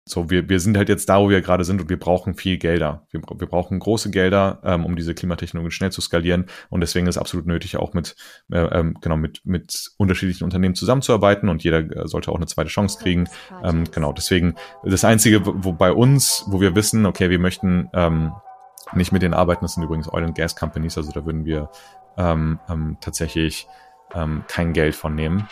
So, wir sind halt jetzt da, wo wir gerade sind und wir brauchen viel Gelder. Wir brauchen große Gelder, um diese Klimatechnologien schnell zu skalieren und deswegen ist es absolut nötig, auch mit unterschiedlichen Unternehmen zusammenzuarbeiten und jeder sollte auch eine zweite Chance kriegen. Deswegen das Einzige, wo bei uns, wo wir wissen, okay, wir möchten nicht mit denen arbeiten, das sind übrigens Oil and Gas Companies, also da würden wir tatsächlich kein Geld von nehmen.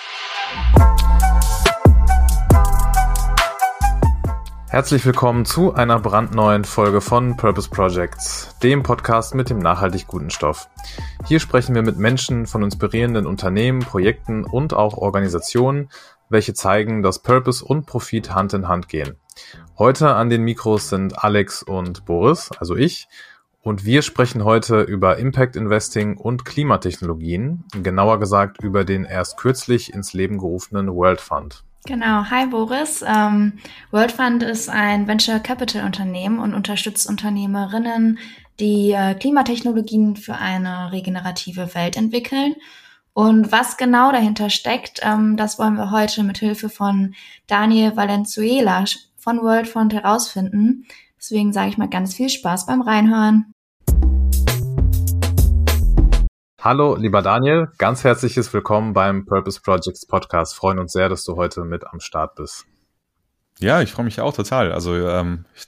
Herzlich willkommen zu einer brandneuen Folge von Purpose Projects, dem Podcast mit dem nachhaltig guten Stoff. Hier sprechen wir mit Menschen von inspirierenden Unternehmen, Projekten und auch Organisationen, welche zeigen, dass Purpose und Profit Hand in Hand gehen. Heute an den Mikros sind Alex und Boris, also ich, und wir sprechen heute über Impact Investing und Klimatechnologien, genauer gesagt über den erst kürzlich ins Leben gerufenen World Fund. Genau, hi Boris. World Fund ist ein Venture Capital Unternehmen und unterstützt Unternehmerinnen, die Klimatechnologien für eine regenerative Welt entwickeln. Und was genau dahinter steckt, das wollen wir heute mit Hilfe von Daniel Valenzuela von World Fund herausfinden. Deswegen sage ich mal ganz viel Spaß beim Reinhören. Hallo, lieber Daniel, ganz herzliches Willkommen beim Purpose Projects Podcast. Freuen uns sehr, dass du heute mit am Start bist. Ja, ich freue mich auch total. Also ich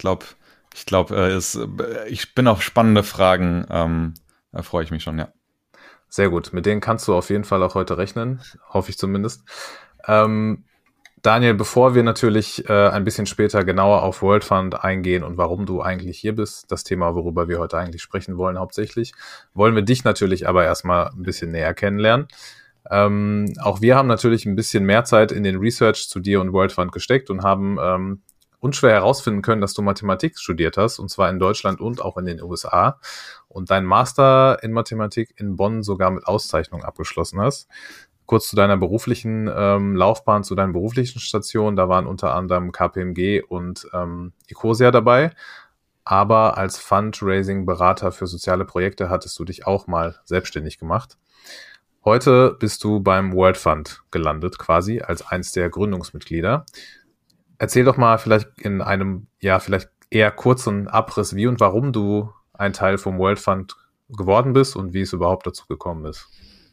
bin auf spannende Fragen, da freue ich mich schon, ja. Sehr gut, mit denen kannst du auf jeden Fall auch heute rechnen, hoffe ich zumindest. Daniel, bevor wir natürlich ein bisschen später genauer auf World Fund eingehen und warum du eigentlich hier bist, das Thema, worüber wir heute eigentlich sprechen wollen hauptsächlich, wollen wir dich natürlich aber erstmal ein bisschen näher kennenlernen. Auch wir haben natürlich ein bisschen mehr Zeit in den Research zu dir und World Fund gesteckt und haben unschwer herausfinden können, dass du Mathematik studiert hast, und zwar in Deutschland und auch in den USA und deinen Master in Mathematik in Bonn sogar mit Auszeichnung abgeschlossen hast. Kurz zu deiner beruflichen Laufbahn, zu deinen beruflichen Stationen. Da waren unter anderem KPMG und Ecosia dabei. Aber als Fundraising-Berater für soziale Projekte hattest du dich auch mal selbstständig gemacht. Heute bist du beim World Fund gelandet, quasi als eins der Gründungsmitglieder. Erzähl doch mal vielleicht in einem, vielleicht eher kurzen Abriss, wie und warum du ein Teil vom World Fund geworden bist und wie es überhaupt dazu gekommen ist.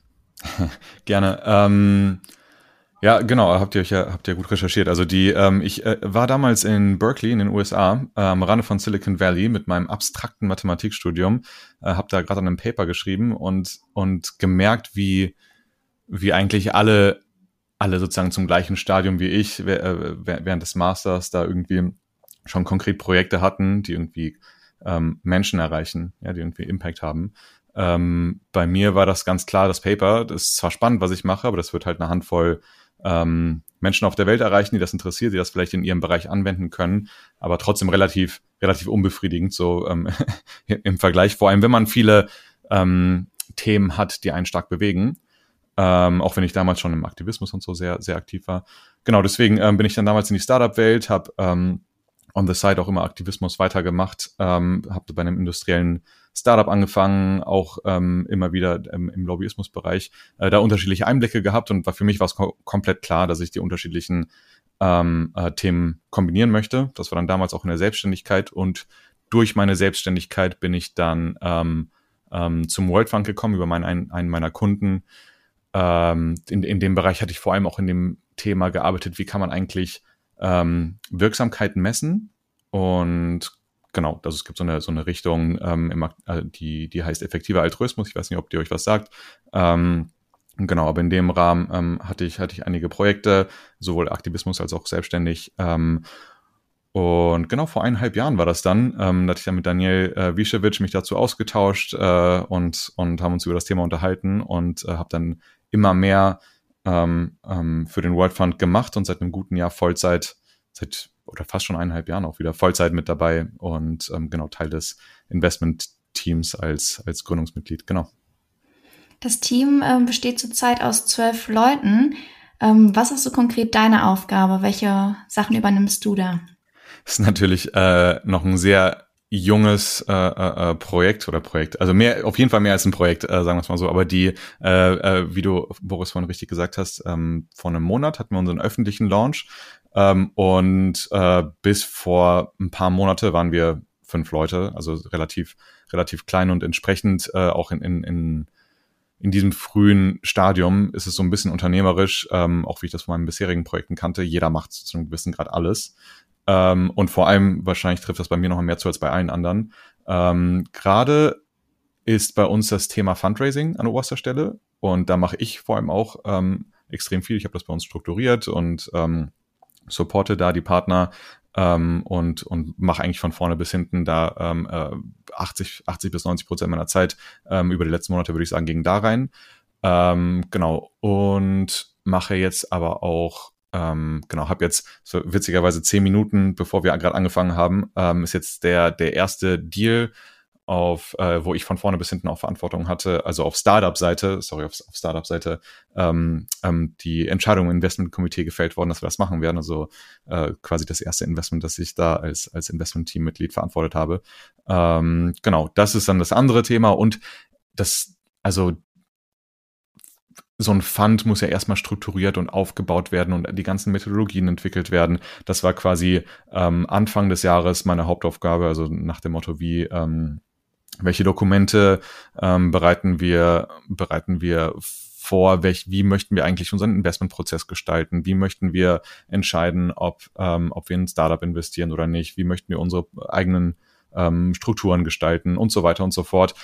Gerne. Ja, genau, habt ihr gut recherchiert. Also ich war damals in Berkeley in den USA, am Rande von Silicon Valley mit meinem abstrakten Mathematikstudium, habe da gerade an einem Paper geschrieben und gemerkt, wie eigentlich alle sozusagen zum gleichen Stadium wie ich während des Masters da irgendwie schon konkret Projekte hatten, die irgendwie Menschen erreichen, ja, die irgendwie Impact haben. Bei mir war das ganz klar, das Paper, das ist zwar spannend, was ich mache, aber das wird halt eine Handvoll Menschen auf der Welt erreichen, die das interessiert, die das vielleicht in ihrem Bereich anwenden können, aber trotzdem relativ unbefriedigend so im Vergleich, vor allem wenn man viele Themen hat, die einen stark bewegen, auch wenn ich damals schon im Aktivismus und so sehr, sehr aktiv war. Genau, deswegen bin ich dann damals in die Startup-Welt, habe on the side auch immer Aktivismus weitergemacht, habe bei einem industriellen Startup angefangen, auch immer wieder im Lobbyismusbereich, da unterschiedliche Einblicke gehabt und für mich war es komplett klar, dass ich die unterschiedlichen Themen kombinieren möchte. Das war dann damals auch in der Selbstständigkeit und durch meine Selbstständigkeit bin ich dann zum World Fund gekommen über einen meiner Kunden. In dem Bereich hatte ich vor allem auch in dem Thema gearbeitet, wie kann man eigentlich Wirksamkeiten messen und genau, also es gibt so eine Richtung, die heißt effektiver Altruismus. Ich weiß nicht, ob die euch was sagt. Genau, aber in dem Rahmen hatte ich einige Projekte, sowohl Aktivismus als auch selbstständig. Und genau, vor 1,5 Jahren war das dann. Da hatte ich dann mit Daniel Wischewitsch mich dazu ausgetauscht und haben uns über das Thema unterhalten und habe dann immer mehr für den World Fund gemacht und seit einem guten Jahr Vollzeit, oder fast schon 1,5 Jahren auch wieder Vollzeit mit dabei und genau Teil des Investment-Teams als Gründungsmitglied, genau. Das Team besteht zurzeit aus 12 Leuten. Was ist so konkret deine Aufgabe? Welche Sachen übernimmst du da? Das ist natürlich noch ein sehr junges Projekt, also auf jeden Fall mehr als ein Projekt, sagen wir es mal so, aber wie du, Boris, vorhin richtig gesagt hast, vor einem Monat hatten wir unseren öffentlichen Launch Und bis vor ein paar Monate waren wir 5 Leute, also relativ klein und entsprechend auch in diesem frühen Stadium ist es so ein bisschen unternehmerisch, auch wie ich das von meinen bisherigen Projekten kannte. Jeder macht zu einem gewissen Grad alles. Und vor allem, wahrscheinlich trifft das bei mir noch mehr zu als bei allen anderen. Gerade ist bei uns das Thema Fundraising an oberster Stelle. Und da mache ich vor allem auch extrem viel. Ich habe das bei uns strukturiert und supporte da die Partner und mache eigentlich von vorne bis hinten da 80 bis 90% meiner Zeit über die letzten Monate, würde ich sagen, ging da rein. Genau. Und mache jetzt aber auch habe jetzt so witzigerweise 10 Minuten, bevor wir gerade angefangen haben, ist jetzt der erste Deal wo ich von vorne bis hinten auch Verantwortung hatte, also auf Startup-Seite, die Entscheidung im Investmentkomitee gefällt worden, dass wir das machen werden, also quasi das erste Investment, das ich da als Investment-Team-Mitglied verantwortet habe. Genau, das ist dann das andere Thema und so ein Fund muss ja erstmal strukturiert und aufgebaut werden und die ganzen Methodologien entwickelt werden. Das war quasi Anfang des Jahres meine Hauptaufgabe, also nach dem Motto, welche Dokumente bereiten wir vor, wie möchten wir eigentlich unseren Investmentprozess gestalten, wie möchten wir entscheiden, ob wir in ein Startup investieren oder nicht, wie möchten wir unsere eigenen Strukturen gestalten und so weiter und so fort.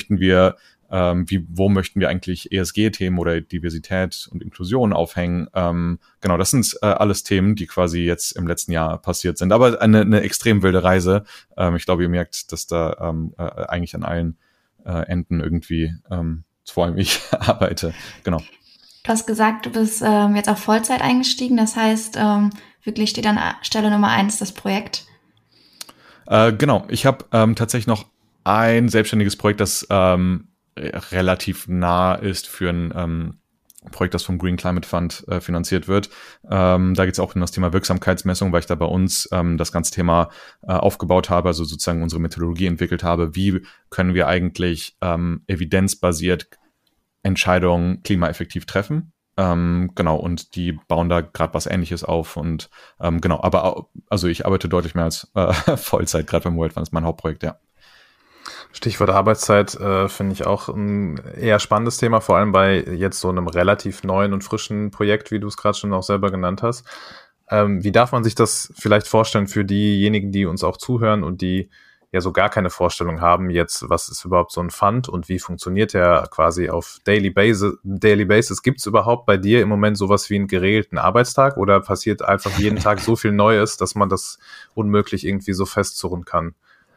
Wo möchten wir eigentlich ESG-Themen oder Diversität und Inklusion aufhängen? Genau, das sind alles Themen, die quasi jetzt im letzten Jahr passiert sind. Aber eine extrem wilde Reise. Ich glaube, ihr merkt, dass da eigentlich an allen Enden irgendwie, vor allem ich, arbeite. Genau. Du hast gesagt, du bist jetzt auf Vollzeit eingestiegen. Das heißt, wirklich steht an Stelle Nummer 1 das Projekt. Genau, ich habe tatsächlich noch ein selbstständiges Projekt, das relativ nah ist für ein Projekt, das vom Green Climate Fund finanziert wird. Da geht es auch um das Thema Wirksamkeitsmessung, weil ich da bei uns das ganze Thema aufgebaut habe, also sozusagen unsere Methodologie entwickelt habe. Wie können wir eigentlich evidenzbasiert Entscheidungen klimaeffektiv treffen? Genau, und die bauen da gerade was Ähnliches auf und genau, aber also ich arbeite deutlich mehr als Vollzeit, gerade beim World Fund, das ist mein Hauptprojekt, ja. Stichwort Arbeitszeit finde ich auch ein eher spannendes Thema, vor allem bei jetzt so einem relativ neuen und frischen Projekt, wie du es gerade schon auch selber genannt hast. Wie darf man sich das vielleicht vorstellen für diejenigen, die uns auch zuhören und die ja so gar keine Vorstellung haben jetzt, was ist überhaupt so ein Fund und wie funktioniert der quasi auf Daily Basis? Gibt es überhaupt bei dir im Moment sowas wie einen geregelten Arbeitstag oder passiert einfach jeden Tag so viel Neues, dass man das unmöglich irgendwie so festzurren kann?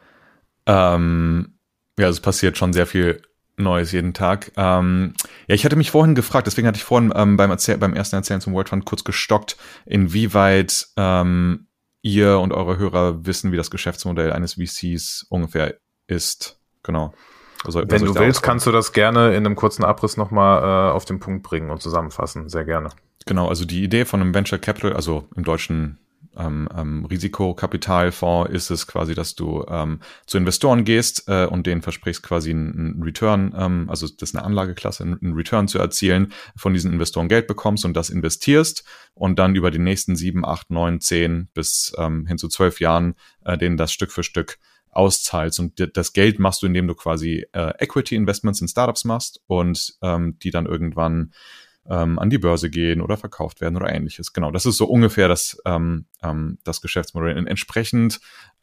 Ja, es passiert schon sehr viel Neues jeden Tag. Ja, ich hatte mich vorhin gefragt, deswegen hatte ich vorhin beim ersten Erzählen zum World Fund kurz gestockt, inwieweit ihr und eure Hörer wissen, wie das Geschäftsmodell eines VCs ungefähr ist. Genau. Also, wenn du willst, kannst du das gerne in einem kurzen Abriss nochmal auf den Punkt bringen und zusammenfassen. Sehr gerne. Genau, also die Idee von einem Venture Capital, also im Deutschen Risikokapitalfonds ist es quasi, dass du zu Investoren gehst und denen versprichst quasi einen Return, also das ist eine Anlageklasse, einen Return zu erzielen, von diesen Investoren Geld bekommst und das investierst und dann über die nächsten 7, 8, 9, 10 bis hin zu 12 Jahren denen das Stück für Stück auszahlst. Und das Geld machst du, indem du quasi Equity-Investments in Startups machst und die dann irgendwann an die Börse gehen oder verkauft werden oder ähnliches. Genau, das ist so ungefähr das Geschäftsmodell. Und entsprechend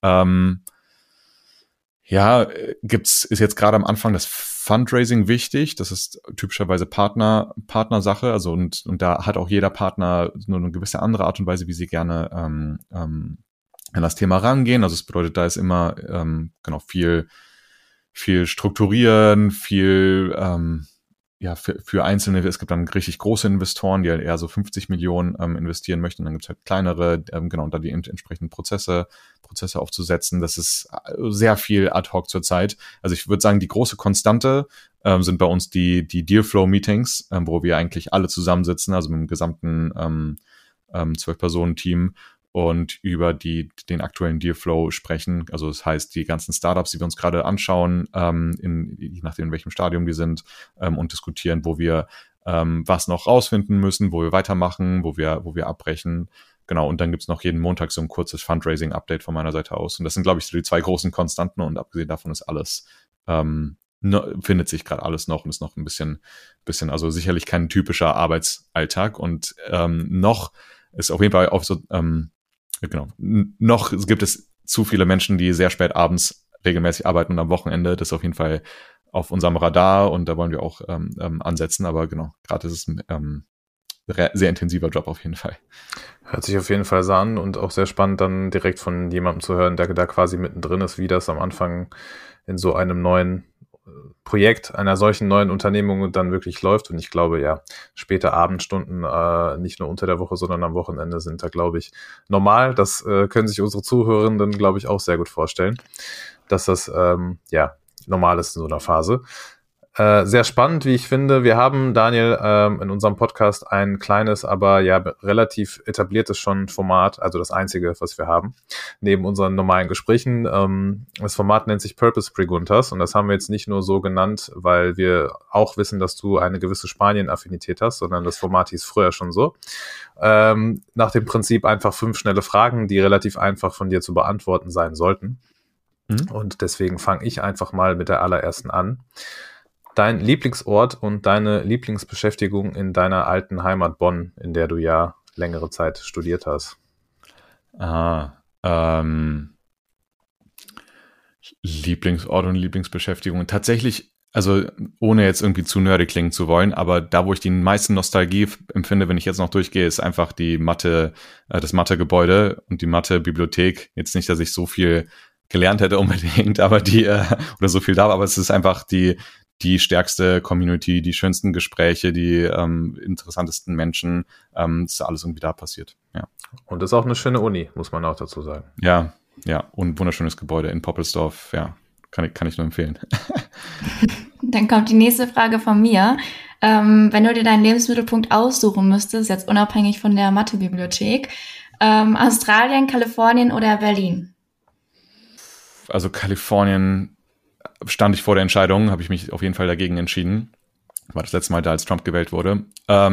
ist jetzt gerade am Anfang das Fundraising wichtig. Das ist typischerweise Partnersache. Also und da hat auch jeder Partner nur eine gewisse andere Art und Weise, wie sie gerne an das Thema rangehen. Also es bedeutet, da ist immer viel strukturieren, viel für Einzelne, es gibt dann richtig große Investoren, die halt eher so 50 Millionen investieren möchten. Und dann gibt es halt kleinere, und da die entsprechenden Prozesse aufzusetzen. Das ist sehr viel ad hoc zurzeit. Also ich würde sagen, die große Konstante sind bei uns die Dealflow-Meetings, wo wir eigentlich alle zusammensitzen, also mit dem gesamten 12-Personen-Team und über den aktuellen Dealflow sprechen. Also das heißt, die ganzen Startups, die wir uns gerade anschauen, je nachdem, in welchem Stadium die sind, und diskutieren, wo wir was noch rausfinden müssen, wo wir weitermachen, wo wir abbrechen. Genau, und dann gibt's noch jeden Montag so ein kurzes Fundraising-Update von meiner Seite aus. Und das sind, glaube ich, so die 2 großen Konstanten, und abgesehen davon ist alles, findet sich gerade alles noch und ist noch ein bisschen, also sicherlich kein typischer Arbeitsalltag, und noch ist auf jeden Fall auch so, genau, noch gibt es zu viele Menschen, die sehr spät abends regelmäßig arbeiten und am Wochenende. Das ist auf jeden Fall auf unserem Radar, und da wollen wir auch ansetzen, aber genau, gerade ist es ein sehr intensiver Job auf jeden Fall. Hört sich auf jeden Fall so an, und auch sehr spannend, dann direkt von jemandem zu hören, der da quasi mittendrin ist, wie das am Anfang in so einem neuen Projekt, einer solchen neuen Unternehmung dann wirklich läuft. Und ich glaube, ja, späte Abendstunden, nicht nur unter der Woche, sondern am Wochenende sind da, glaube ich, normal. Das können sich unsere Zuhörenden, glaube ich, auch sehr gut vorstellen, dass das normal ist in so einer Phase. Sehr spannend, wie ich finde. Wir haben, Daniel, in unserem Podcast ein kleines, aber ja relativ etabliertes schon Format, also das einzige, was wir haben, neben unseren normalen Gesprächen. Das Format nennt sich Purpose Preguntas, und das haben wir jetzt nicht nur so genannt, weil wir auch wissen, dass du eine gewisse Spanien-Affinität hast, sondern das Format hieß früher schon so. Nach dem Prinzip einfach 5 schnelle Fragen, die relativ einfach von dir zu beantworten sein sollten. Und deswegen fange ich einfach mal mit der allerersten an. Dein Lieblingsort und deine Lieblingsbeschäftigung in deiner alten Heimat Bonn, in der du ja längere Zeit studiert hast? Lieblingsort und Lieblingsbeschäftigung. Tatsächlich, also ohne jetzt irgendwie zu nerdy klingen zu wollen, aber da, wo ich die meisten Nostalgie empfinde, wenn ich jetzt noch durchgehe, ist einfach die das Mathe-Gebäude und die Mathe-Bibliothek. Jetzt nicht, dass ich so viel gelernt hätte unbedingt, aber oder so viel da war, aber es ist einfach die stärkste Community, die schönsten Gespräche, die interessantesten Menschen, ist alles irgendwie da passiert. Ja. Und das ist auch eine schöne Uni, muss man auch dazu sagen. Ja, und wunderschönes Gebäude in Poppelsdorf, ja, kann ich nur empfehlen. Dann kommt die nächste Frage von mir. Wenn du dir deinen Lebensmittelpunkt aussuchen müsstest, jetzt unabhängig von der Mathebibliothek, Australien, Kalifornien oder Berlin? Also Kalifornien stand ich vor der Entscheidung, habe ich mich auf jeden Fall dagegen entschieden. War das letzte Mal da, als Trump gewählt wurde.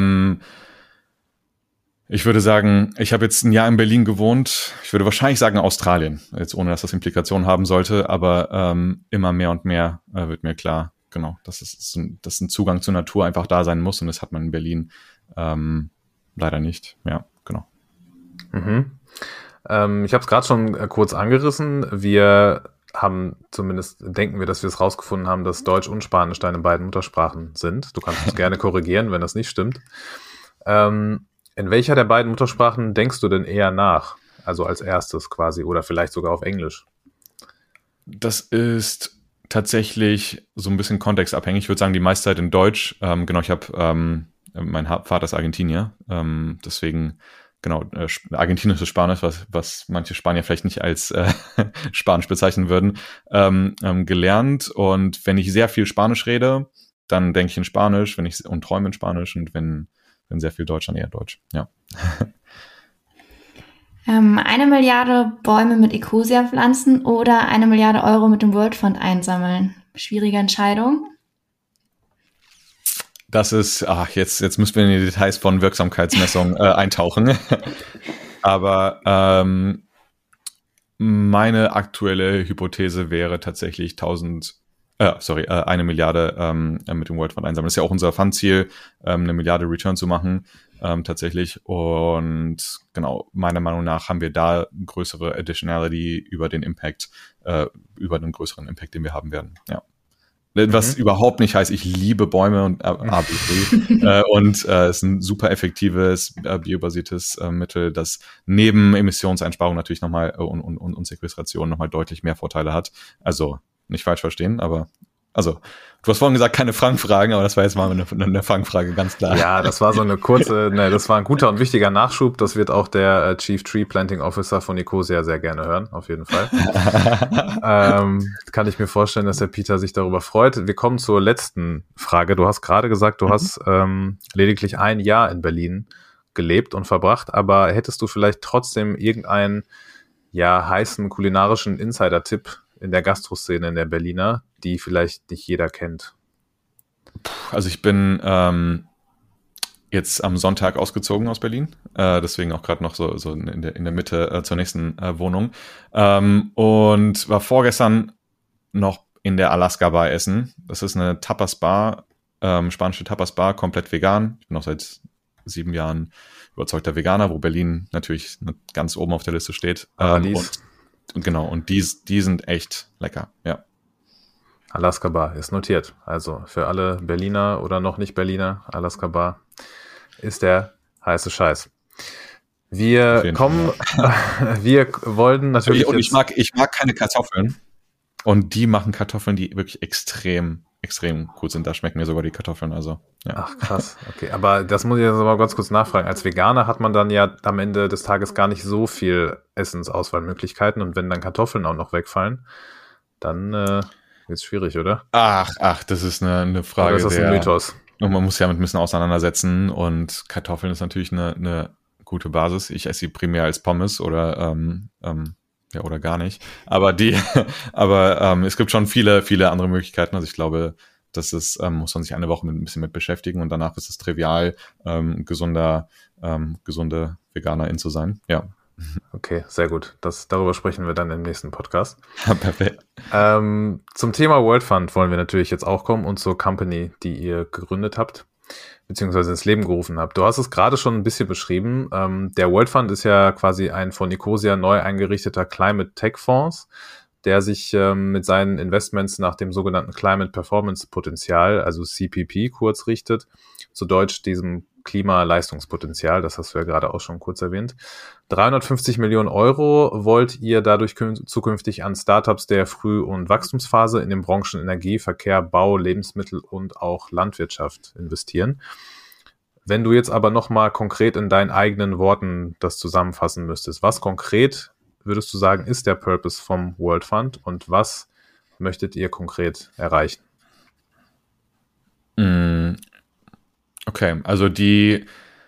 Ich würde sagen, ich habe jetzt ein Jahr in Berlin gewohnt. Ich würde wahrscheinlich sagen Australien, jetzt ohne, dass das Implikationen haben sollte, aber immer mehr und mehr wird mir klar, genau, dass ein Zugang zur Natur einfach da sein muss, und das hat man in Berlin leider nicht. Ja, genau. Mhm. Ich habe es gerade schon kurz angerissen. Wir haben zumindest, denken wir, dass wir es rausgefunden haben, dass Deutsch und Spanisch deine beiden Muttersprachen sind. Du kannst uns gerne korrigieren, wenn das nicht stimmt. In welcher der beiden Muttersprachen denkst du denn eher nach? Also als erstes quasi, oder vielleicht sogar auf Englisch? Das ist tatsächlich so ein bisschen kontextabhängig. Ich würde sagen, die meiste Zeit in Deutsch. Genau, ich habe, mein Vater ist Argentinier, deswegen genau, argentinisches Spanisch, was manche Spanier vielleicht nicht als Spanisch bezeichnen würden, gelernt. Und wenn ich sehr viel Spanisch rede, dann denke ich in Spanisch, und träume in Spanisch, und wenn sehr viel Deutsch, dann eher Deutsch, ja. 1 Milliarde Bäume mit Ecosia pflanzen oder 1 Milliarde Euro mit dem World Fund einsammeln? Schwierige Entscheidung. Das ist, jetzt müssen wir in die Details von Wirksamkeitsmessung eintauchen. Aber meine aktuelle Hypothese wäre tatsächlich 1 Milliarde mit dem World Fund einsammeln. Das ist ja auch unser Fundziel, 1 Milliarde Return zu machen, tatsächlich. Und genau, meiner Meinung nach haben wir da größere Additionality über den Impact, über den größeren Impact, den wir haben werden, ja. Was überhaupt nicht heißt, ich liebe Bäume und ABC. Und es ist ein super effektives, biobasiertes Mittel, das neben Emissionseinsparung natürlich nochmal und Sequestration nochmal deutlich mehr Vorteile hat. Also nicht falsch verstehen, aber du hast vorhin gesagt, keine Fangfragen, aber das war jetzt mal eine Fangfrage, ganz klar. Ja, das war so eine kurze, das war ein guter und wichtiger Nachschub. Das wird auch der Chief Tree Planting Officer von Ecosia sehr gerne hören, auf jeden Fall. Kann ich mir vorstellen, dass der Peter sich darüber freut. Wir kommen zur letzten Frage. Du hast gerade gesagt, du hast lediglich 1 Jahr in Berlin gelebt und verbracht, aber hättest du vielleicht trotzdem irgendeinen heißen kulinarischen Insider-Tipp in der Gastroszene in der Berliner, die vielleicht nicht jeder kennt? Also ich bin jetzt am Sonntag ausgezogen aus Berlin, deswegen auch gerade noch so in der Mitte zur nächsten Wohnung, und war vorgestern noch in der Alaska Bar essen. Das ist eine Tapas-Bar, spanische Tapas-Bar, komplett vegan. Ich bin auch seit 7 Jahren überzeugter Veganer, wo Berlin natürlich ganz oben auf der Liste steht. Und genau, und die sind echt lecker, ja. Alaska Bar ist notiert. Also für alle Berliner oder noch nicht Berliner, Alaska Bar ist der heiße Scheiß. Wir wollten natürlich. Und ich mag keine Kartoffeln. Und die machen Kartoffeln, die wirklich extrem gut sind. Da schmecken mir sogar die Kartoffeln. Also, ja. Ach, krass. Okay, aber das muss ich jetzt mal ganz kurz nachfragen. Als Veganer hat man dann ja am Ende des Tages gar nicht so viel Essensauswahlmöglichkeiten. Und wenn dann Kartoffeln auch noch wegfallen, dann wird es schwierig, oder? Ach, das ist eine Frage. Oder ist das ein Mythos? Und man muss ja mit ein bisschen auseinandersetzen. Und Kartoffeln ist natürlich eine gute Basis. Ich esse sie primär als Pommes oder ja, oder gar nicht. Aber es gibt schon viele andere Möglichkeiten. Also ich glaube, das ist, muss man sich eine Woche ein bisschen mit beschäftigen und danach ist es trivial, gesunde Veganerin zu sein. Ja. Okay, sehr gut. Darüber sprechen wir dann im nächsten Podcast. Perfekt. Zum Thema World Fund wollen wir natürlich jetzt auch kommen und zur Company, die ihr gegründet habt, beziehungsweise ins Leben gerufen habt. Du hast es gerade schon ein bisschen beschrieben. Der World Fund ist ja quasi ein von Ecosia neu eingerichteter Climate Tech Fonds, der sich mit seinen Investments nach dem sogenannten Climate Performance Potenzial, also CPP kurz richtet, zu Deutsch diesem Klimaleistungspotenzial, das hast du ja gerade auch schon kurz erwähnt. 350 Millionen Euro wollt ihr dadurch zukünftig an Startups der Früh- und Wachstumsphase in den Branchen Energie, Verkehr, Bau, Lebensmittel und auch Landwirtschaft investieren. Wenn du jetzt aber nochmal konkret in deinen eigenen Worten das zusammenfassen müsstest, was konkret würdest du sagen, ist der Purpose vom World Fund und was möchtet ihr konkret erreichen? Okay, also wir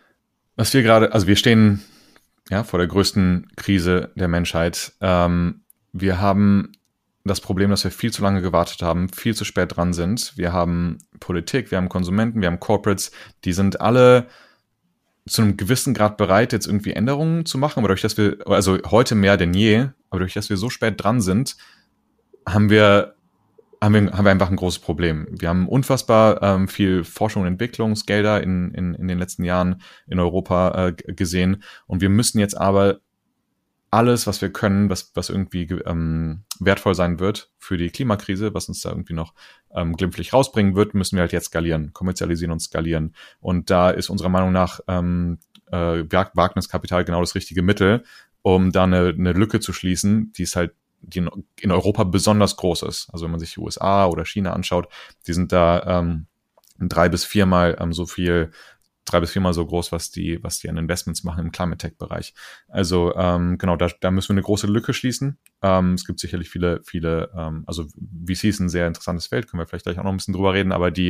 stehen ja vor der größten Krise der Menschheit. Wir haben das Problem, dass wir viel zu lange gewartet haben, viel zu spät dran sind. Wir haben Politik, wir haben Konsumenten, wir haben Corporates, die sind alle zu einem gewissen Grad bereit, jetzt irgendwie Änderungen zu machen, aber also heute mehr denn je, aber durch dass wir so spät dran sind, haben wir einfach ein großes Problem. Wir haben unfassbar viel Forschung und Entwicklungsgelder in den letzten Jahren in Europa gesehen und wir müssen jetzt aber alles, was wir können, was irgendwie wertvoll sein wird für die Klimakrise, was uns da irgendwie noch glimpflich rausbringen wird, müssen wir halt jetzt skalieren, kommerzialisieren und skalieren. Und da ist unserer Meinung nach Wagniskapital genau das richtige Mittel, um da eine Lücke zu schließen, die in Europa besonders groß ist. Also wenn man sich die USA oder China anschaut, die sind da 3 bis 4 Mal so groß, was die an Investments machen im Climate Tech Bereich. Also genau, da müssen wir eine große Lücke schließen. Es gibt sicherlich viele, also VC ist ein sehr interessantes Feld, können wir vielleicht gleich auch noch ein bisschen drüber reden, aber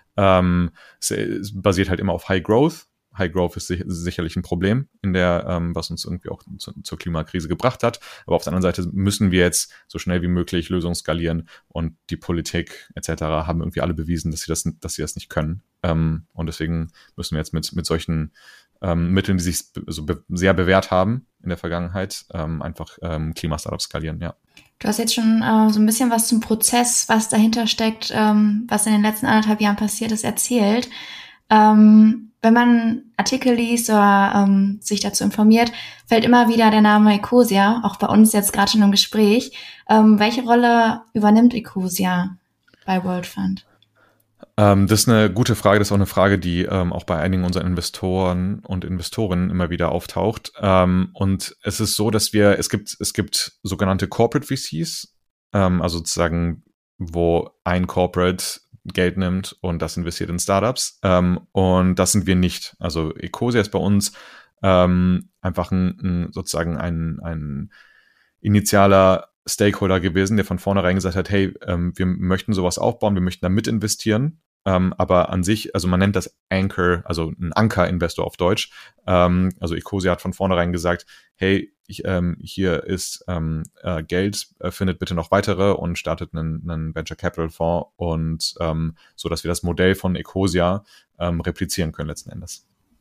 es basiert halt immer auf High Growth. High Growth ist sicherlich ein Problem was uns irgendwie auch zur Klimakrise gebracht hat. Aber auf der anderen Seite müssen wir jetzt so schnell wie möglich Lösungen skalieren und die Politik etc. haben irgendwie alle bewiesen, dass sie das nicht können. Und deswegen müssen wir jetzt mit solchen Mitteln, die sich sehr bewährt haben in der Vergangenheit, einfach Klimastartups skalieren, ja. Du hast jetzt schon so ein bisschen was zum Prozess, was dahinter steckt, was in den letzten 1,5 Jahren passiert ist, erzählt. Wenn man Artikel liest oder sich dazu informiert, fällt immer wieder der Name Ecosia, auch bei uns jetzt gerade schon im Gespräch. Welche Rolle übernimmt Ecosia bei World Fund? Das ist eine gute Frage. Das ist auch eine Frage, die auch bei einigen unserer Investoren und Investorinnen immer wieder auftaucht. Und es ist so, dass es gibt sogenannte Corporate VCs, also sozusagen, wo ein Corporate Geld nimmt und das investiert in Startups. Und das sind wir nicht. Also Ecosia ist bei uns einfach sozusagen ein initialer Stakeholder gewesen, der von vornherein gesagt hat, hey, wir möchten sowas aufbauen, wir möchten da mit investieren. Aber an sich, also man nennt das Anchor, also ein Anker-Investor auf Deutsch. Also Ecosia hat von vornherein gesagt, hey, hier ist Geld, findet bitte noch weitere und startet einen Venture Capital Fonds und so, dass wir das Modell von Ecosia replizieren können letzten Endes.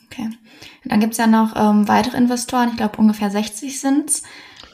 Okay. Und dann gibt's ja noch weitere Investoren, ich glaube ungefähr 60 sind's.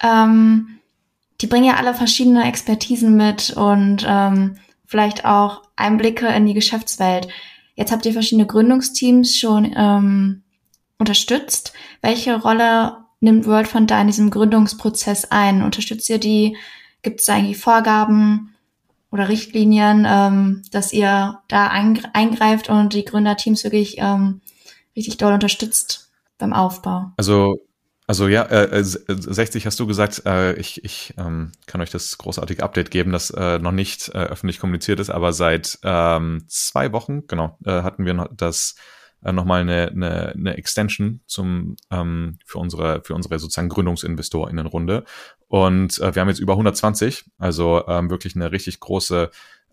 Die bringen ja alle verschiedene Expertisen mit und vielleicht auch Einblicke in die Geschäftswelt. Jetzt habt ihr verschiedene Gründungsteams schon unterstützt. Welche Rolle nimmt World Fund da in diesem Gründungsprozess ein? Unterstützt ihr die? Gibt es da eigentlich Vorgaben oder Richtlinien, dass ihr da eingreift und die Gründerteams wirklich richtig doll unterstützt beim Aufbau? Also ja, 60 hast du gesagt, ich kann euch das großartige Update geben, das noch nicht öffentlich kommuniziert ist, aber seit 2 Wochen, genau, hatten wir noch das nochmal eine Extension für unsere sozusagen GründungsinvestorInnenrunde. Und wir haben jetzt über 120, also wirklich eine richtig große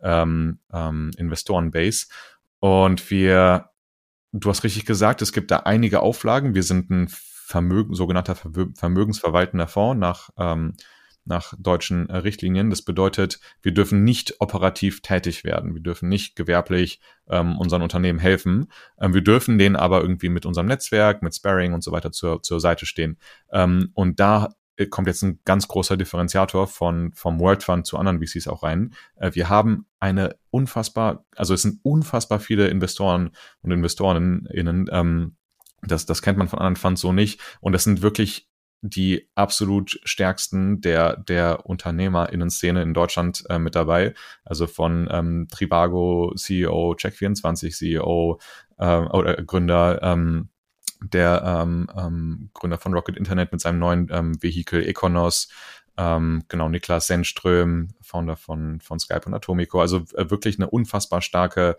Investorenbase. Und du hast richtig gesagt, es gibt da einige Auflagen. Wir sind ein sogenannter vermögensverwaltender Fonds nach deutschen Richtlinien. Das bedeutet, wir dürfen nicht operativ tätig werden. Wir dürfen nicht gewerblich unseren Unternehmen helfen. Wir dürfen denen aber irgendwie mit unserem Netzwerk, mit Sparring und so weiter zur Seite stehen. Und da kommt jetzt ein ganz großer Differenziator vom World Fund zu anderen VCs auch rein. Wir haben es sind unfassbar viele Investoren und InvestorInnen, das kennt man von anderen Funds so nicht. Und das sind wirklich die absolut stärksten der UnternehmerInnen-Szene in Deutschland mit dabei. Also von Trivago CEO, Check24 CEO oder Gründer, der Gründer von Rocket Internet mit seinem neuen Vehikel Econos, genau, Niklas Sennström, Founder von Skype und Atomico. Also wirklich eine unfassbar starke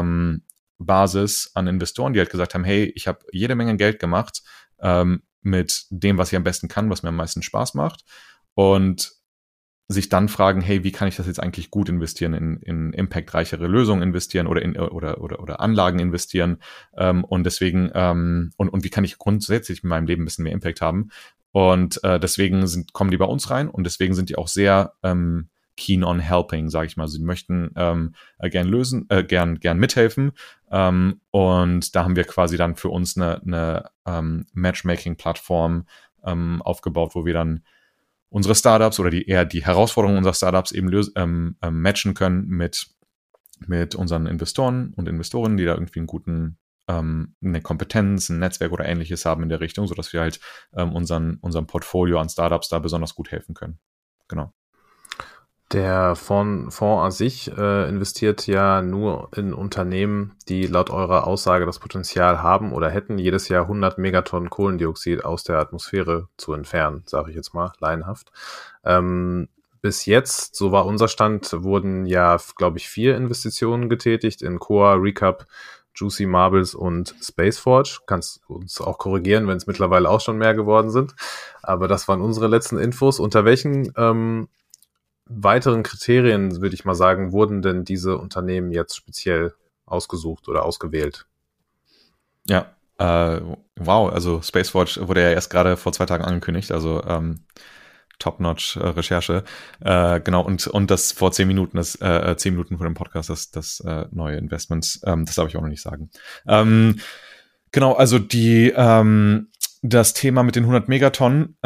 Basis an Investoren, die halt gesagt haben, hey, ich habe jede Menge Geld gemacht mit dem, was ich am besten kann, was mir am meisten Spaß macht, und sich dann fragen, hey, wie kann ich das jetzt eigentlich gut investieren, in impactreichere Lösungen investieren oder Anlagen investieren, und deswegen und wie kann ich grundsätzlich in meinem Leben ein bisschen mehr Impact haben, und deswegen kommen die bei uns rein, und deswegen sind die auch sehr keen on helping, sage ich mal. Sie möchten gern mithelfen, und da haben wir quasi dann für uns eine Matchmaking-Plattform aufgebaut, wo wir dann unsere Startups oder die Herausforderungen unserer Startups eben matchen können mit unseren Investoren und Investorinnen, die da irgendwie eine Kompetenz, ein Netzwerk oder Ähnliches haben in der Richtung, sodass wir halt unserem Portfolio an Startups da besonders gut helfen können. Genau. Der Fonds an sich investiert ja nur in Unternehmen, die laut eurer Aussage das Potenzial haben oder hätten, jedes Jahr 100 Megatonnen Kohlendioxid aus der Atmosphäre zu entfernen, sage ich jetzt mal, laienhaft. Bis jetzt, so war unser Stand, wurden ja, glaube ich, 4 Investitionen getätigt in Coa, Recap, Juicy Marbles und Spaceforge. Kannst uns auch korrigieren, wenn es mittlerweile auch schon mehr geworden sind. Aber das waren unsere letzten Infos. Unter welchen weiteren Kriterien, würde ich mal sagen, wurden denn diese Unternehmen jetzt speziell ausgesucht oder ausgewählt? Ja, wow, also Spaceforge wurde ja erst gerade vor 2 Tagen angekündigt, also Top-Notch Recherche. Genau, und das vor 10 Minuten, 10 Minuten vor dem Podcast, das neue Investment, das darf ich auch noch nicht sagen. Genau, also das Thema mit den 100 Megatonnen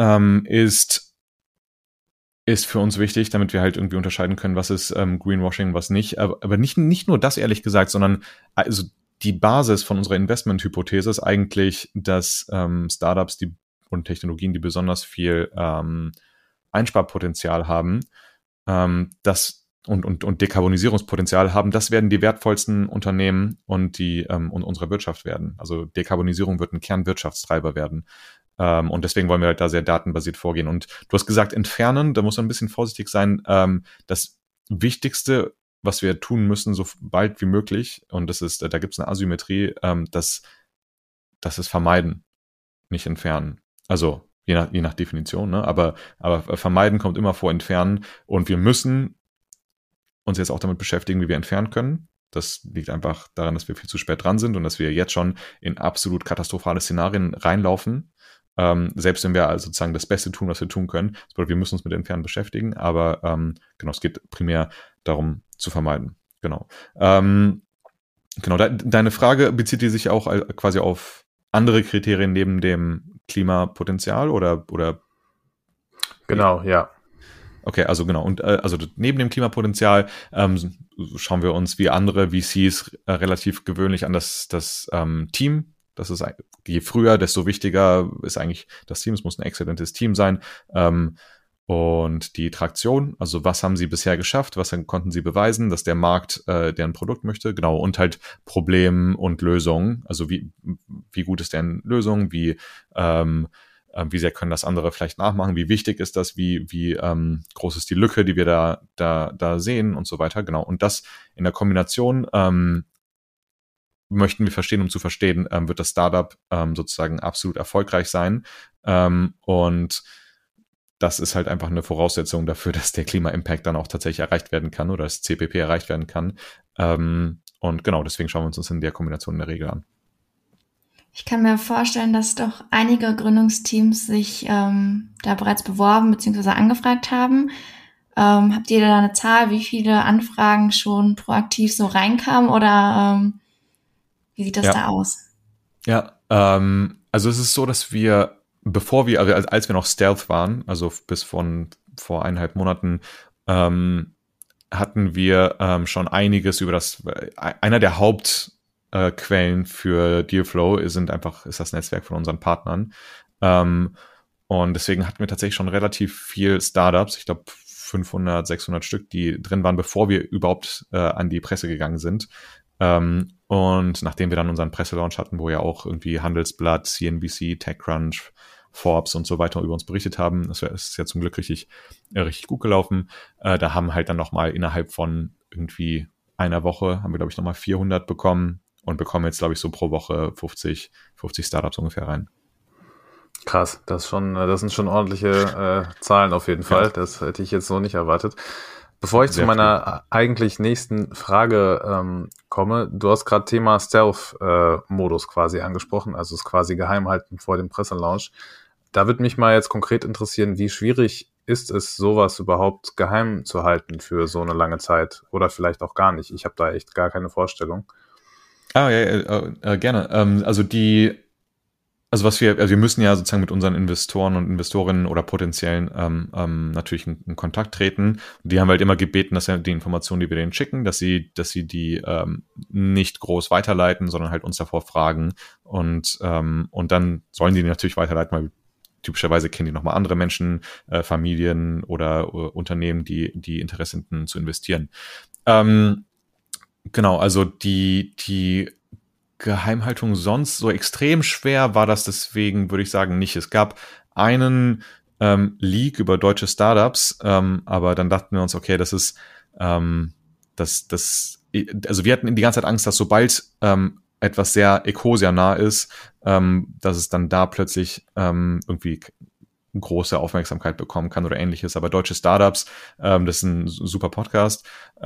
ist für uns wichtig, damit wir halt irgendwie unterscheiden können, was ist Greenwashing, was nicht. Aber nicht nur das, ehrlich gesagt, sondern also die Basis von unserer Investment-Hypothese ist eigentlich, dass Startups und Technologien, die besonders viel Einsparpotenzial haben, und Dekarbonisierungspotenzial haben, das werden die wertvollsten Unternehmen und unserer Wirtschaft werden. Also Dekarbonisierung wird ein Kernwirtschaftstreiber werden. Und deswegen wollen wir halt da sehr datenbasiert vorgehen. Und du hast gesagt, entfernen, da muss man ein bisschen vorsichtig sein. Das Wichtigste, was wir tun müssen, so bald wie möglich, und da gibt es eine Asymmetrie, das ist vermeiden, nicht entfernen. Also je nach Definition, ne? Aber vermeiden kommt immer vor entfernen, und wir müssen uns jetzt auch damit beschäftigen, wie wir entfernen können. Das liegt einfach daran, dass wir viel zu spät dran sind und dass wir jetzt schon in absolut katastrophale Szenarien reinlaufen. Selbst wenn wir also sozusagen das Beste tun, was wir tun können. Das bedeutet, wir müssen uns mit Entfernen beschäftigen, aber genau, es geht primär darum, zu vermeiden. Genau. Genau, deine Frage bezieht die sich auch quasi auf andere Kriterien neben dem Klimapotenzial oder Genau, ja. Okay, also genau. Und also neben dem Klimapotenzial schauen wir uns wie andere VCs relativ gewöhnlich an das Team. Das ist, je früher, desto wichtiger ist eigentlich das Team. Es muss ein exzellentes Team sein. Und die Traktion, also was haben sie bisher geschafft, was konnten sie beweisen, dass der Markt deren Produkt möchte, genau, und halt Problem und Lösungen, also wie gut ist deren Lösung, wie sehr können das andere vielleicht nachmachen, wie wichtig ist das, wie groß ist die Lücke, die wir da sehen und so weiter, genau, und das in der Kombination möchten wir verstehen, um zu verstehen, wird das Startup sozusagen absolut erfolgreich sein, und das ist halt einfach eine Voraussetzung dafür, dass der Klima-Impact dann auch tatsächlich erreicht werden kann oder das CPP erreicht werden kann. Und genau, deswegen schauen wir uns das in der Kombination in der Regel an. Ich kann mir vorstellen, dass doch einige Gründungsteams sich da bereits beworben bzw. angefragt haben. Habt ihr da eine Zahl, wie viele Anfragen schon proaktiv so reinkamen oder wie sieht das da aus? Ja, also es ist so, dass wir als wir noch Stealth waren, also bis vor 1,5 Monaten, hatten wir schon einiges über einer der Hauptquellen für Dealflow ist das Netzwerk von unseren Partnern. Und deswegen hatten wir tatsächlich schon relativ viel Startups, ich glaube 500, 600 Stück, die drin waren, bevor wir überhaupt an die Presse gegangen sind. Und nachdem wir dann unseren Presselaunch hatten, wo ja auch irgendwie Handelsblatt, CNBC, TechCrunch, Forbes und so weiter über uns berichtet haben, das ist ja zum Glück richtig gut gelaufen. Da haben halt dann nochmal innerhalb von irgendwie einer Woche, haben wir glaube ich nochmal 400 bekommen und bekommen jetzt glaube ich so pro Woche 50 Startups ungefähr rein. Krass, das sind schon ordentliche Zahlen auf jeden Fall. Das hätte ich jetzt so nicht erwartet. Bevor ich zu meiner eigentlich nächsten Frage komme, du hast gerade Thema Stealth-Modus quasi angesprochen, also es quasi geheim halten vor dem Presselaunch. Da würde mich mal jetzt konkret interessieren, wie schwierig ist es, sowas überhaupt geheim zu halten für so eine lange Zeit oder vielleicht auch gar nicht? Ich habe da echt gar keine Vorstellung. Gerne. Wir müssen ja sozusagen mit unseren Investoren und Investorinnen oder potenziellen natürlich in Kontakt treten. Und die haben halt immer gebeten, dass die Informationen, die wir denen schicken, dass sie die nicht groß weiterleiten, sondern halt uns davor fragen. Und dann sollen die natürlich weiterleiten, weil typischerweise kennen die nochmal andere Menschen, Familien oder Unternehmen, die Interesse hätten zu investieren. Genau, also die Geheimhaltung sonst so extrem schwer war das deswegen, würde ich sagen, nicht. Es gab einen Leak über deutsche Startups, aber dann dachten wir uns, okay, das ist also wir hatten die ganze Zeit Angst, dass sobald etwas sehr Ecosia-nah ist, dass es dann da plötzlich irgendwie große Aufmerksamkeit bekommen kann oder ähnliches. Aber deutsche Startups, das ist ein super Podcast,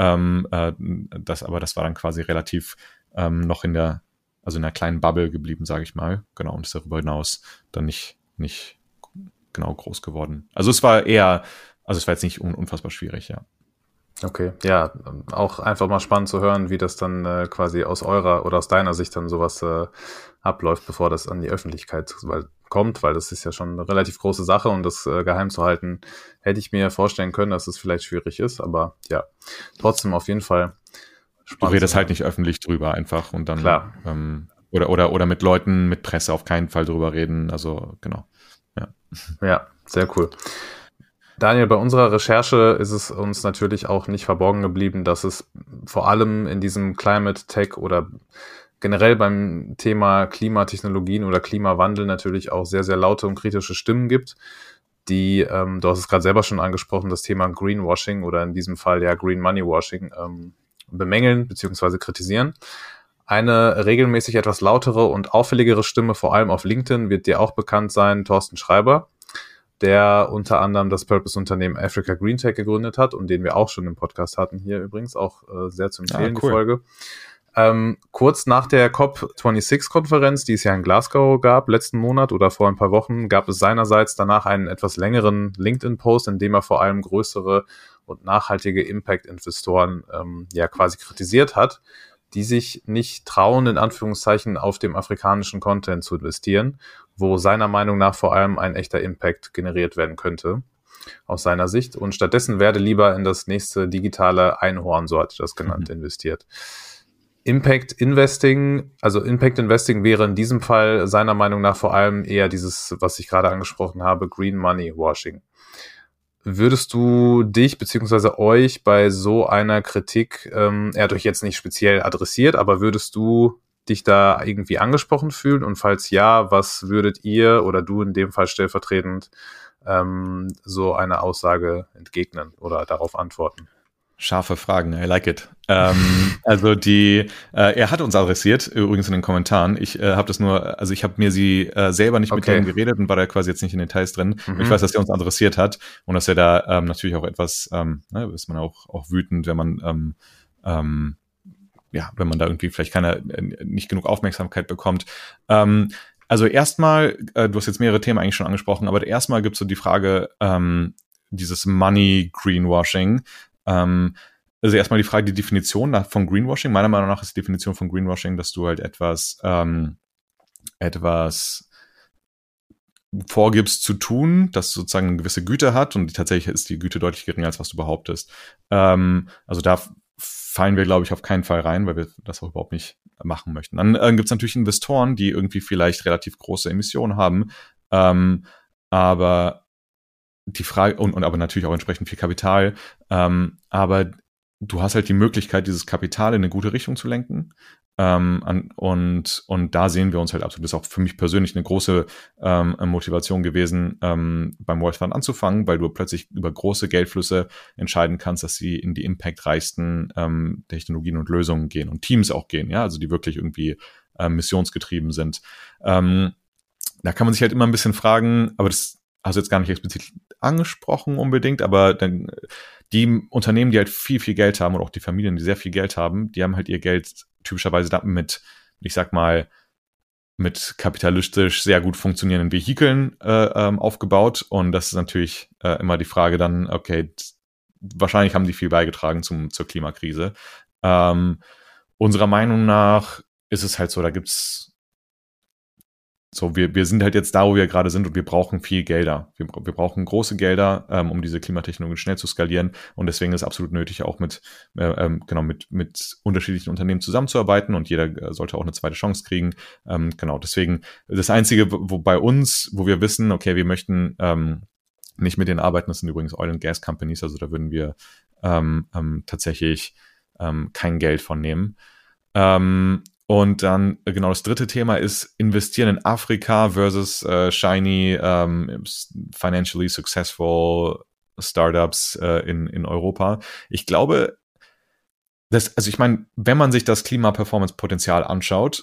das war dann quasi relativ noch in einer kleinen Bubble geblieben, sage ich mal. Genau, und ist darüber hinaus dann nicht genau groß geworden. Also es war jetzt nicht unfassbar schwierig, ja. Okay, ja, auch einfach mal spannend zu hören, wie das dann quasi aus eurer oder aus deiner Sicht dann sowas abläuft, bevor das an die Öffentlichkeit kommt, weil das ist ja schon eine relativ große Sache und das geheim zu halten, hätte ich mir vorstellen können, dass es vielleicht schwierig ist, aber ja, trotzdem auf jeden Fall spannend. Du redest halt nicht öffentlich drüber einfach und dann klar. Oder mit Leuten, mit Presse auf keinen Fall drüber reden, also genau. Ja, sehr cool. Daniel, bei unserer Recherche ist es uns natürlich auch nicht verborgen geblieben, dass es vor allem in diesem Climate Tech oder generell beim Thema Klimatechnologien oder Klimawandel natürlich auch sehr, sehr laute und kritische Stimmen gibt, die, du hast es gerade selber schon angesprochen, das Thema Greenwashing oder in diesem Fall ja Green Money Washing bemängeln bzw. kritisieren. Eine regelmäßig etwas lautere und auffälligere Stimme, vor allem auf LinkedIn, wird dir auch bekannt sein, Thorsten Schreiber, der unter anderem das Purpose-Unternehmen Africa Green Tech gegründet hat und den wir auch schon im Podcast hatten, hier übrigens auch sehr zu empfehlen, cool. Die Folge. Kurz nach der COP26-Konferenz, die es ja in Glasgow gab, letzten Monat oder vor ein paar Wochen, gab es seinerseits danach einen etwas längeren LinkedIn-Post, in dem er vor allem größere und nachhaltige Impact-Investoren quasi kritisiert hat, die sich nicht trauen, in Anführungszeichen, auf dem afrikanischen Content zu investieren, wo seiner Meinung nach vor allem ein echter Impact generiert werden könnte, aus seiner Sicht. Und stattdessen werde lieber in das nächste digitale Einhorn, so hat er das genannt, investiert. Impact Investing wäre in diesem Fall seiner Meinung nach vor allem eher dieses, was ich gerade angesprochen habe, Green Money Washing. Würdest du dich bzw. euch bei so einer Kritik, er hat euch jetzt nicht speziell adressiert, aber würdest du dich da irgendwie angesprochen fühlen? Und falls ja, was würdet ihr oder du in dem Fall stellvertretend so eine Aussage entgegnen oder darauf antworten? Scharfe Fragen, I like it. Also er hat uns adressiert, übrigens in den Kommentaren. Ich habe das nur, also ich habe mir sie selber nicht mit denen geredet und war da quasi jetzt nicht in den Details drin. Ich weiß, dass er uns adressiert hat und dass er da natürlich auch etwas, ist man auch wütend, wenn man wenn man da irgendwie vielleicht nicht genug Aufmerksamkeit bekommt. Also erstmal, du hast jetzt mehrere Themen eigentlich schon angesprochen, aber erstmal gibt es so die Frage, dieses Money Greenwashing. Also erstmal die Frage, die Definition von Greenwashing. Meiner Meinung nach ist die Definition von Greenwashing, dass du halt etwas vorgibst zu tun, das sozusagen eine gewisse Güte hat und tatsächlich ist die Güte deutlich geringer, als was du behauptest. Also da fallen wir, glaube ich, auf keinen Fall rein, weil wir das auch überhaupt nicht machen möchten. Dann gibt es natürlich Investoren, die irgendwie vielleicht relativ große Emissionen haben, aber die Frage, und aber natürlich auch entsprechend viel Kapital, aber du hast halt die Möglichkeit, dieses Kapital in eine gute Richtung zu lenken. Und da sehen wir uns halt absolut. Das ist auch für mich persönlich eine große Motivation gewesen, beim World Fund anzufangen, weil du plötzlich über große Geldflüsse entscheiden kannst, dass sie in die impactreichsten Technologien und Lösungen gehen und Teams auch gehen, ja, also die wirklich irgendwie missionsgetrieben sind. Da kann man sich halt immer ein bisschen fragen, aber das hast du jetzt gar nicht explizit angesprochen unbedingt, aber dann die Unternehmen, die halt viel, viel Geld haben oder auch die Familien, die sehr viel Geld haben, die haben halt ihr Geld typischerweise mit, ich sag mal, mit kapitalistisch sehr gut funktionierenden Vehikeln aufgebaut und das ist natürlich immer die Frage dann, okay, wahrscheinlich haben die viel beigetragen zur Klimakrise. Unserer Meinung nach ist es halt so, da gibt's so, wir sind halt jetzt da, wo wir gerade sind und wir brauchen viel Gelder. Wir brauchen große Gelder, um diese Klimatechnologie schnell zu skalieren und deswegen ist es absolut nötig, auch mit unterschiedlichen Unternehmen zusammenzuarbeiten und jeder sollte auch eine zweite Chance kriegen. Deswegen das Einzige, wo bei uns, wo wir wissen, okay, wir möchten nicht mit denen arbeiten, das sind übrigens Oil and Gas Companies, also da würden wir tatsächlich kein Geld von nehmen. Und dann, genau, das dritte Thema ist investieren in Afrika versus shiny, financially successful Startups in Europa. Ich glaube, ich meine, wenn man sich das Klima-Performance-Potenzial anschaut,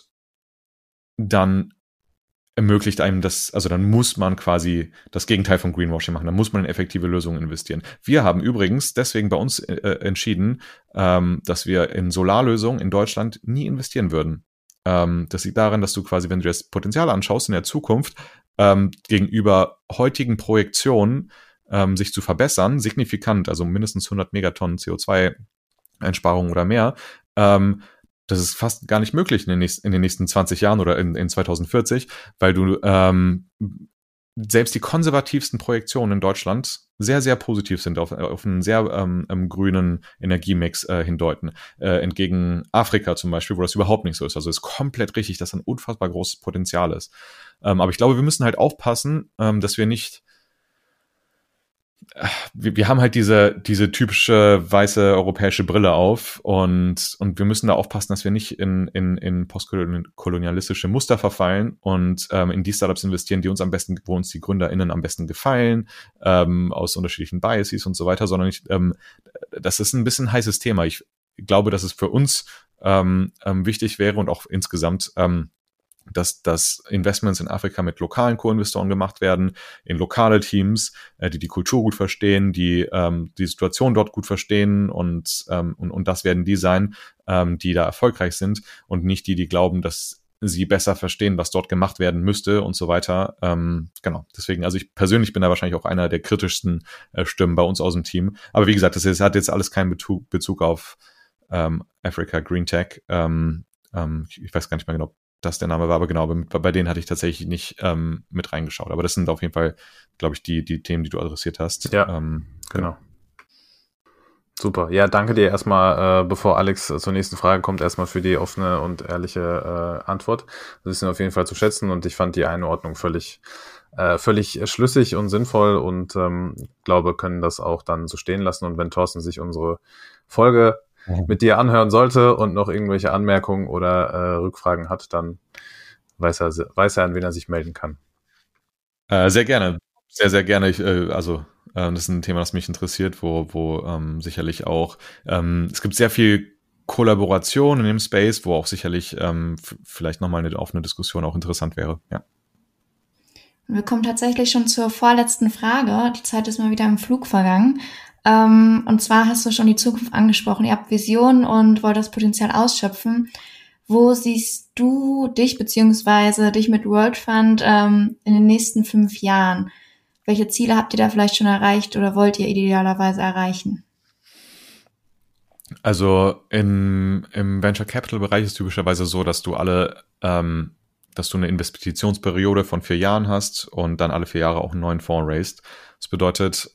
dann ermöglicht einem das, also dann muss man quasi das Gegenteil von Greenwashing machen, dann muss man in effektive Lösungen investieren. Wir haben übrigens deswegen bei uns entschieden, dass wir in Solarlösungen in Deutschland nie investieren würden. Das liegt daran, dass du quasi, wenn du das Potenzial anschaust in der Zukunft, gegenüber heutigen Projektionen sich zu verbessern, signifikant, also mindestens 100 Megatonnen CO2-Einsparungen oder mehr, das ist fast gar nicht möglich in den nächsten 20 Jahren oder in 2040, weil du selbst die konservativsten Projektionen in Deutschland sehr, sehr positiv sind, auf einen sehr grünen Energiemix hindeuten. Entgegen Afrika zum Beispiel, wo das überhaupt nicht so ist. Also ist komplett richtig, dass ein unfassbar großes Potenzial ist. Aber ich glaube, wir müssen halt aufpassen, dass wir nicht wir haben halt diese typische weiße europäische Brille auf und wir müssen da aufpassen, dass wir nicht in postkolonialistische Muster verfallen und in die Startups investieren, wo uns die GründerInnen am besten gefallen, aus unterschiedlichen Biases und so weiter, sondern das ist ein bisschen ein heißes Thema. Ich glaube, dass es für uns wichtig wäre und auch insgesamt dass Investments in Afrika mit lokalen Co-Investoren gemacht werden, in lokale Teams, die Kultur gut verstehen, die Situation dort gut verstehen und das werden die sein, die da erfolgreich sind und nicht die glauben, dass sie besser verstehen, was dort gemacht werden müsste und so weiter. Genau, deswegen, also ich persönlich bin da wahrscheinlich auch einer der kritischsten Stimmen bei uns aus dem Team. Aber wie gesagt, das hat jetzt alles keinen Bezug auf Africa Green Tech. Ich weiß gar nicht mehr genau, ob das der Name war, aber genau, bei denen hatte ich tatsächlich nicht mit reingeschaut. Aber das sind auf jeden Fall, glaube ich, die Themen, die du adressiert hast. Ja, genau. Super. Ja, danke dir erstmal, bevor Alex zur nächsten Frage kommt, erstmal für die offene und ehrliche Antwort. Das ist auf jeden Fall zu schätzen und ich fand die Einordnung völlig schlüssig und sinnvoll und glaube, können das auch dann so stehen lassen. Und wenn Thorsten sich unsere Folge mit dir anhören sollte und noch irgendwelche Anmerkungen oder Rückfragen hat, dann weiß er, an wen er sich melden kann. Sehr gerne. Sehr, sehr gerne. Das ist ein Thema, das mich interessiert, wo sicherlich auch, es gibt sehr viel Kollaboration in dem Space, wo auch sicherlich vielleicht nochmal eine offene Diskussion auch interessant wäre. Ja. Wir kommen tatsächlich schon zur vorletzten Frage. Die Zeit ist mal wieder im Flug vergangen. Und zwar hast du schon die Zukunft angesprochen. Ihr habt Visionen und wollt das Potenzial ausschöpfen. Wo siehst du dich beziehungsweise dich mit World Fund in den nächsten 5 Jahren? Welche Ziele habt ihr da vielleicht schon erreicht oder wollt ihr idealerweise erreichen? Also im Venture Capital Bereich ist es typischerweise so, dass du dass du eine Investitionsperiode von 4 Jahren hast und dann alle 4 Jahre auch einen neuen Fonds raised. Das bedeutet,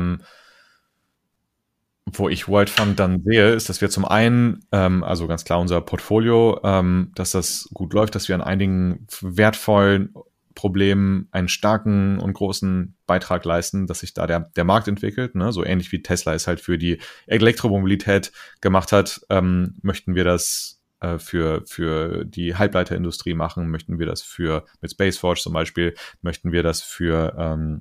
wo ich World Fund dann sehe, ist, dass wir zum einen, also ganz klar unser Portfolio, dass das gut läuft, dass wir an einigen wertvollen Problemen einen starken und großen Beitrag leisten, dass sich da der Markt entwickelt, ne? So ähnlich wie Tesla es halt für die Elektromobilität gemacht hat, möchten wir das für die Halbleiterindustrie machen, möchten wir das mit Spaceforge zum Beispiel, möchten wir das für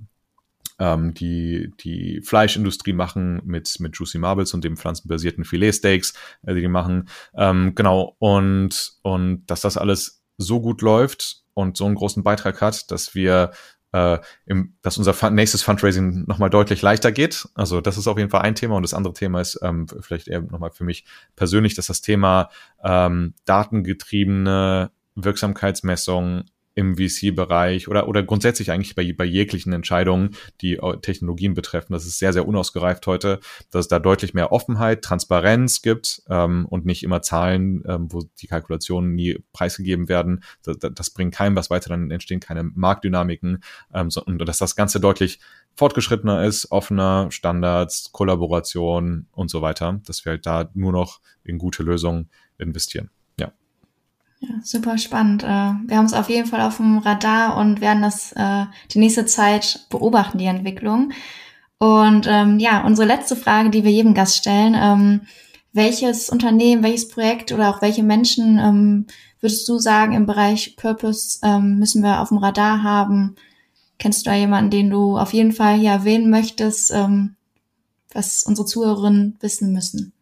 die Fleischindustrie machen mit Juicy Marbles und dem pflanzenbasierten Filetsteaks, die machen. Genau, und dass das alles so gut läuft und so einen großen Beitrag hat, dass dass unser nächstes Fundraising nochmal deutlich leichter geht. Also das ist auf jeden Fall ein Thema und das andere Thema ist vielleicht eher nochmal für mich persönlich, dass das Thema datengetriebene Wirksamkeitsmessung im VC-Bereich oder grundsätzlich eigentlich bei jeglichen Entscheidungen, die Technologien betreffen. Das ist sehr, sehr unausgereift heute, dass es da deutlich mehr Offenheit, Transparenz gibt und nicht immer Zahlen, wo die Kalkulationen nie preisgegeben werden. Das bringt keinem was weiter, dann entstehen keine Marktdynamiken und dass das Ganze deutlich fortgeschrittener ist, offener, Standards, Kollaboration und so weiter, dass wir halt da nur noch in gute Lösungen investieren. Ja, super spannend. Wir haben es auf jeden Fall auf dem Radar und werden das die nächste Zeit beobachten, die Entwicklung. Und unsere letzte Frage, die wir jedem Gast stellen, welches Unternehmen, welches Projekt oder auch welche Menschen würdest du sagen, im Bereich Purpose müssen wir auf dem Radar haben? Kennst du da jemanden, den du auf jeden Fall hier erwähnen möchtest, was unsere Zuhörerinnen wissen müssen?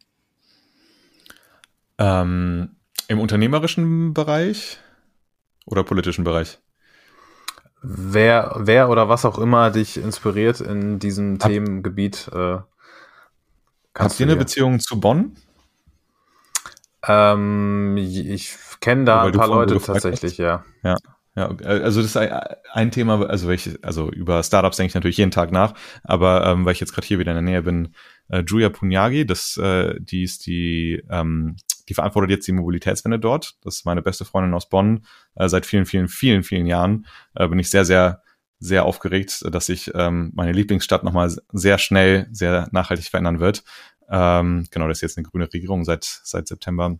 Im unternehmerischen Bereich oder politischen Bereich? Wer oder was auch immer dich inspiriert in diesem Themengebiet. Habt ihr eine Beziehung zu Bonn? Ich kenne da ein paar Leute tatsächlich, ja. Ja, also das ist ein Thema, also über Startups denke ich natürlich jeden Tag nach, aber weil ich jetzt gerade hier wieder in der Nähe bin, Julia Punyagi, die ist die verantwortet jetzt die Mobilitätswende dort. Das ist meine beste Freundin aus Bonn. Seit vielen, vielen, vielen, vielen Jahren bin ich sehr, sehr, sehr aufgeregt, dass sich meine Lieblingsstadt nochmal sehr schnell, sehr nachhaltig verändern wird. Genau, das ist jetzt eine grüne Regierung seit September.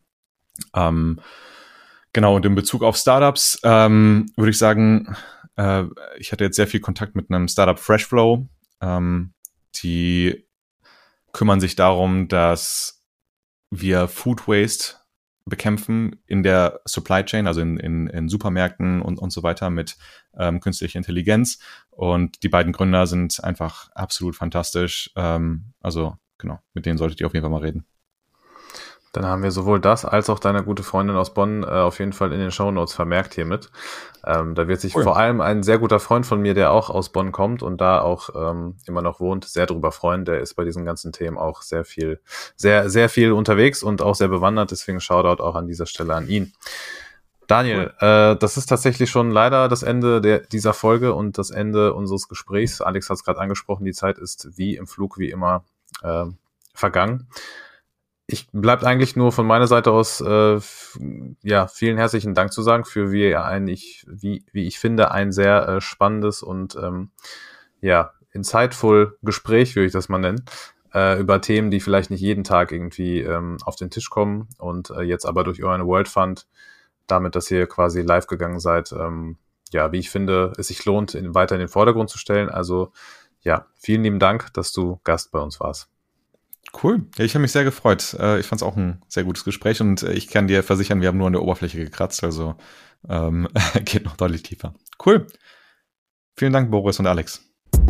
Genau, und in Bezug auf Startups würde ich sagen, ich hatte jetzt sehr viel Kontakt mit einem Startup Freshflow. Die kümmern sich darum, dass wir Food Waste bekämpfen in der Supply Chain, also in Supermärkten und so weiter mit künstlicher Intelligenz. Und die beiden Gründer sind einfach absolut fantastisch. Also genau, mit denen solltet ihr auf jeden Fall mal reden. Dann haben wir sowohl das als auch deine gute Freundin aus Bonn auf jeden Fall in den Shownotes vermerkt hiermit. Da wird sich vor allem ein sehr guter Freund von mir, der auch aus Bonn kommt und da auch immer noch wohnt, sehr drüber freuen. Der ist bei diesen ganzen Themen auch sehr viel unterwegs und auch sehr bewandert. Deswegen Shoutout auch an dieser Stelle an ihn. Daniel, das ist tatsächlich schon leider das Ende dieser Folge und das Ende unseres Gesprächs. Alex hat es gerade angesprochen, die Zeit ist wie im Flug, wie immer vergangen. Ich bleibt eigentlich nur von meiner Seite aus vielen herzlichen Dank zu sagen für wie ich finde, ein sehr spannendes und insightful Gespräch, würde ich das mal nennen, über Themen, die vielleicht nicht jeden Tag irgendwie auf den Tisch kommen und jetzt aber durch euren World Fund, damit, dass ihr quasi live gegangen seid, wie ich finde, es sich lohnt, weiter in den Vordergrund zu stellen. Also ja, vielen lieben Dank, dass du Gast bei uns warst. Cool. Ja, ich habe mich sehr gefreut. Ich fand es auch ein sehr gutes Gespräch und ich kann dir versichern, wir haben nur an der Oberfläche gekratzt, also geht noch deutlich tiefer. Cool. Vielen Dank, Boris und Alex.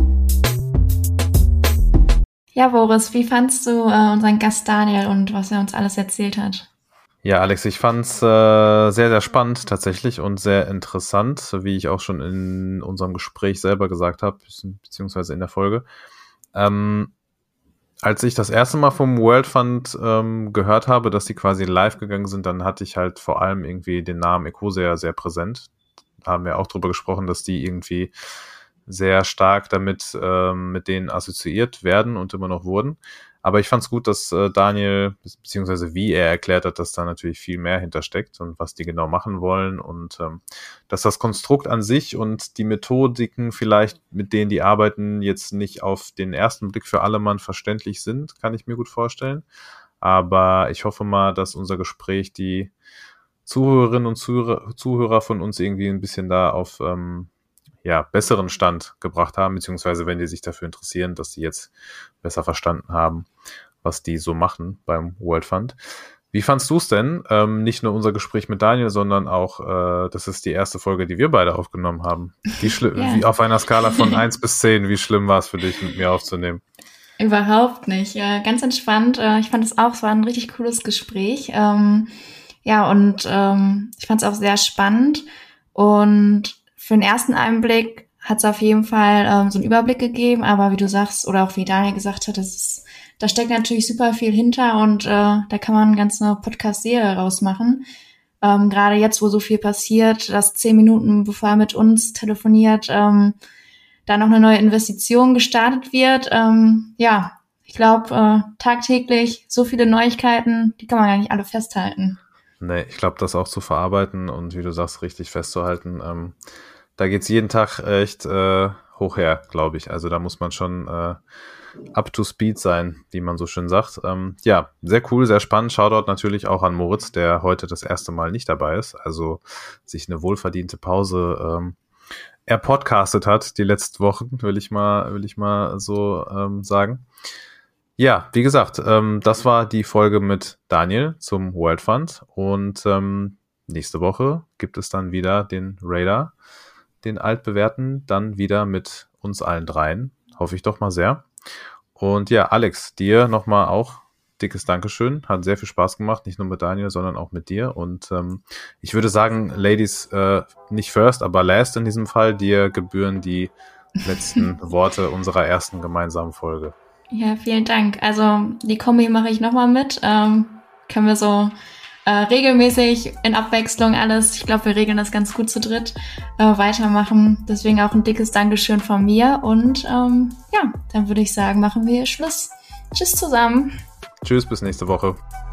Ja, Boris, wie fandst du unseren Gast Daniel und was er uns alles erzählt hat? Ja, Alex, ich fand's sehr, sehr spannend tatsächlich und sehr interessant, wie ich auch schon in unserem Gespräch selber gesagt habe, beziehungsweise in der Folge. Als ich das erste Mal vom World Fund gehört habe, dass die quasi live gegangen sind, dann hatte ich halt vor allem irgendwie den Namen Ecosia sehr präsent. Da haben wir auch drüber gesprochen, dass die irgendwie sehr stark damit mit denen assoziiert werden und immer noch wurden. Aber ich fand es gut, dass Daniel, beziehungsweise wie er erklärt hat, dass da natürlich viel mehr hintersteckt und was die genau machen wollen und dass das Konstrukt an sich und die Methodiken vielleicht, mit denen die arbeiten, jetzt nicht auf den ersten Blick für alle Mann verständlich sind, kann ich mir gut vorstellen. Aber ich hoffe mal, dass unser Gespräch die Zuhörerinnen und Zuhörer von uns irgendwie ein bisschen da auf besseren Stand gebracht haben, beziehungsweise wenn die sich dafür interessieren, dass die jetzt besser verstanden haben, was die so machen beim World Fund. Wie fandst du es denn? Nicht nur unser Gespräch mit Daniel, sondern auch, das ist die erste Folge, die wir beide aufgenommen haben. Wie auf einer Skala von 1 bis 10, wie schlimm war es für dich, mit mir aufzunehmen? Überhaupt nicht. Ganz entspannt. Ich fand es auch, es war ein richtig cooles Gespräch. Ich fand es auch sehr spannend und für den ersten Einblick hat es auf jeden Fall so einen Überblick gegeben, aber wie du sagst, oder auch wie Daniel gesagt hat, da steckt natürlich super viel hinter und da kann man eine ganze Podcast-Serie rausmachen. Gerade jetzt, wo so viel passiert, dass 10 Minuten, bevor er mit uns telefoniert, da noch eine neue Investition gestartet wird. Ich glaube, tagtäglich so viele Neuigkeiten, die kann man gar nicht alle festhalten. Nee, ich glaube, das auch zu verarbeiten und wie du sagst, richtig festzuhalten, da geht's jeden Tag echt hoch her, glaube ich. Also da muss man schon up to speed sein, wie man so schön sagt. Sehr cool, sehr spannend. Shoutout natürlich auch an Moritz, der heute das erste Mal nicht dabei ist. Also sich eine wohlverdiente Pause er podcastet hat die letzten Wochen, will ich mal so sagen. Ja, wie gesagt, das war die Folge mit Daniel zum World Fund und nächste Woche gibt es dann wieder den Radar, den altbewährten, dann wieder mit uns allen dreien. Hoffe ich doch mal sehr. Und ja, Alex, dir nochmal auch dickes Dankeschön. Hat sehr viel Spaß gemacht, nicht nur mit Daniel, sondern auch mit dir. Und ich würde sagen, Ladies, nicht first, aber last in diesem Fall, dir gebühren die letzten Worte unserer ersten gemeinsamen Folge. Ja, vielen Dank. Also die Kombi mache ich nochmal mit. Können wir so regelmäßig in Abwechslung alles, ich glaube, wir regeln das ganz gut zu dritt, weitermachen. Deswegen auch ein dickes Dankeschön von mir. Und dann würde ich sagen, machen wir Schluss. Tschüss zusammen. Tschüss, bis nächste Woche.